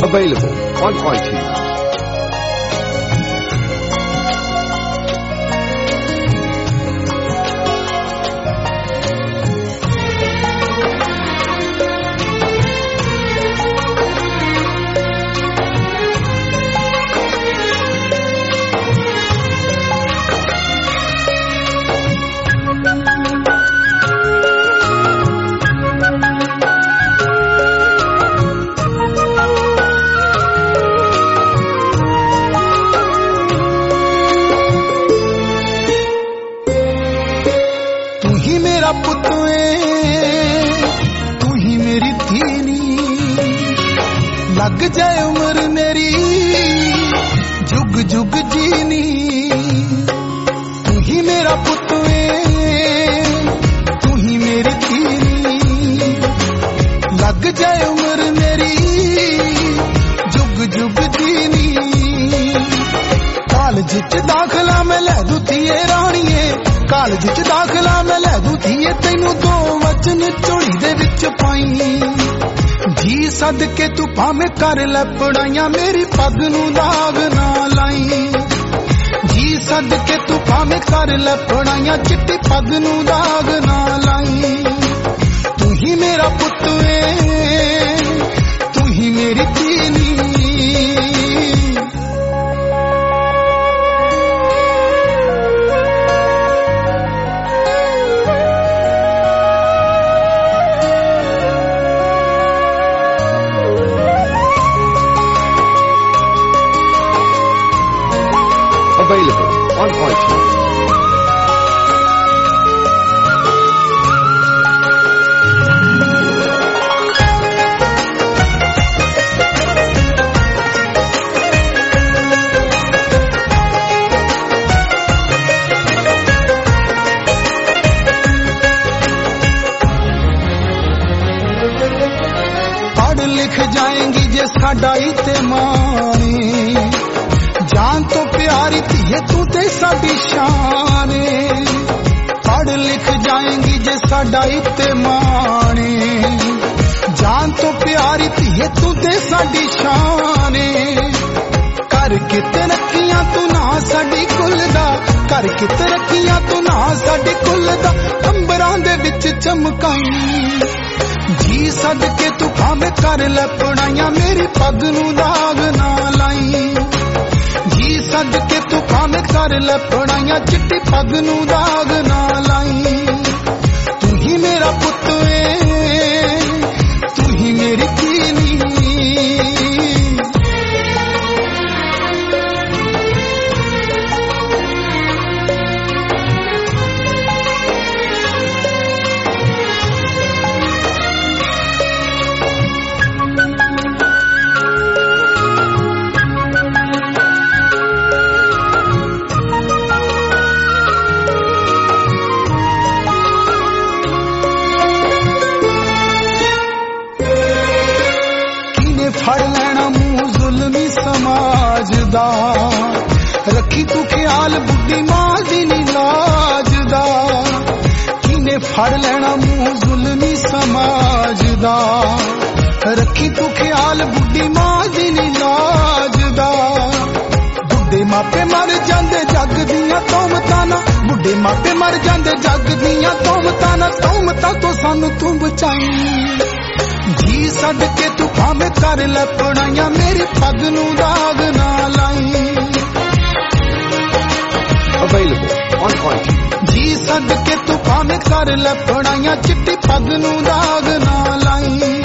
Available on iTunes. पुत तू ही मेरी धीनी, लग जाए उम्र मेरी जुग जुग जीनी। तू ही मेरा पुत तू ही मेरी धीनी, लग जाए उम्र मेरी जुग जुग जीनी। कॉलेज च दाखला मैं लै दूं थीए राणीए, कालज च दाखला मैं लै दूं थीए तैनू दो वचन झोली दे विच पाई। जी सद के तू भावें कर लै पढ़ाइयां, मेरी पग नू दाग ना लाई। जी सद के तू भावें कर लै पढ़ाइयां, चिट्टी पग नू दाग ना लाई। तू ही मेरा पुत तू ही मेरी धीनी। Available on iTunes. पढ़ लिख जाएंगी जे साडा इत्तेमानी, जान तो प्यारी थी तू ते साडी शान। पढ़ लिख जाएंगी जे साडा इत्तेमानी, जान तो प्यारी थी तू ते साडी शान। करके तरक्कियां तू ना साडी कुल दा, करके तरक्कियां तू ना साडी कुल दा, अंबरां दे विच चमकाई। जी सद के तू भावें कर लै पढ़ाइयां, मेरी पग नू दाग ना लाई। जी सद के तू भावें कर लै पढ़ाइयां, चिट्टी पग नू दाग ना लाई। तू ही मेरा पुत तू ही मेरी धीनी। फड़ लेना मुंह जुल्मी समाज दा, रखी तू ख्याल बुढ़ी मां दी नी लाज दा। किने फड़ लेना मुंह जुल्मी समाज दा, रखी तू ख्याल बुढ़ी मां दी नी लाज दा। बुढ़े मापे मर जांदे जग दियां तोमतां ना, बुढ़े मापे मर जांदे जग दियां तोमतां ना, तोमतां तो सानू तू बचाई। जी सद के तू भावें कर लै पढ़ाइयां, मेरी पग नू दाग ना लाई। Available on iTunes. जी सद के तू भावें कर लै पढ़ाइयां, चिट्टी पग नू दाग ना लाई।